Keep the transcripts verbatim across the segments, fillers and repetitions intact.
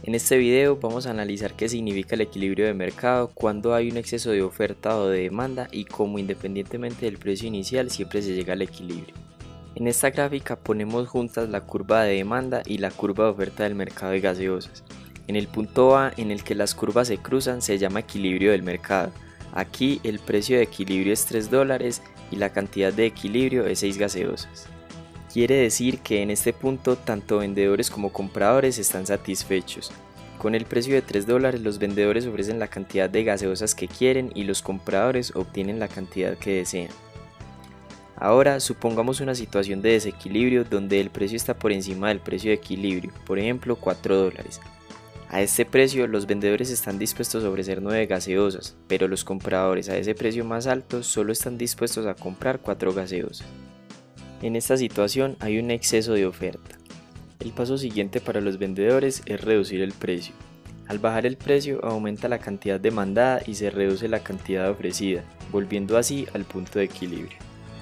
En este video vamos a analizar qué significa el equilibrio de mercado, cuando hay un exceso de oferta o de demanda y cómo independientemente del precio inicial siempre se llega al equilibrio. En esta gráfica ponemos juntas la curva de demanda y la curva de oferta del mercado de gaseosas. En el punto A, en el que las curvas se cruzan, se llama equilibrio del mercado. Aquí el precio de equilibrio es tres dólares y la cantidad de equilibrio es seis gaseosas. Quiere decir que en este punto tanto vendedores como compradores están satisfechos. Con el precio de tres dólares los vendedores ofrecen la cantidad de gaseosas que quieren y los compradores obtienen la cantidad que desean. Ahora supongamos una situación de desequilibrio donde el precio está por encima del precio de equilibrio, por ejemplo cuatro dólares. A este precio los vendedores están dispuestos a ofrecer nueve gaseosas, pero los compradores a ese precio más alto solo están dispuestos a comprar cuatro gaseosas. En esta situación hay un exceso de oferta. El paso siguiente para los vendedores es reducir el precio. Al bajar el precio aumenta la cantidad demandada y se reduce la cantidad ofrecida, volviendo así al punto de equilibrio.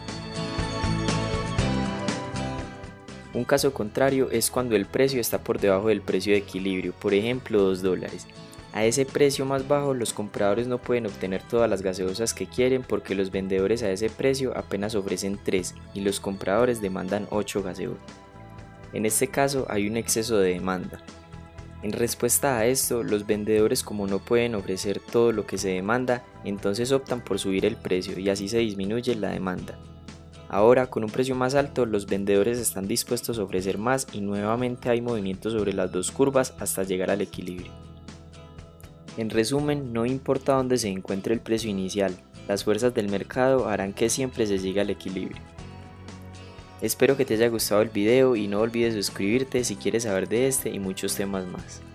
Un caso contrario es cuando el precio está por debajo del precio de equilibrio, por ejemplo dos dólares. A ese precio más bajo los compradores no pueden obtener todas las gaseosas que quieren porque los vendedores a ese precio apenas ofrecen tres y los compradores demandan ocho gaseosas. En este caso hay un exceso de demanda. En respuesta a esto, los vendedores, como no pueden ofrecer todo lo que se demanda, entonces optan por subir el precio y así se disminuye la demanda. Ahora, con un precio más alto, los vendedores están dispuestos a ofrecer más y nuevamente hay movimiento sobre las dos curvas hasta llegar al equilibrio. En resumen, no importa dónde se encuentre el precio inicial, las fuerzas del mercado harán que siempre se llegue al equilibrio. Espero que te haya gustado el video y no olvides suscribirte si quieres saber de este y muchos temas más.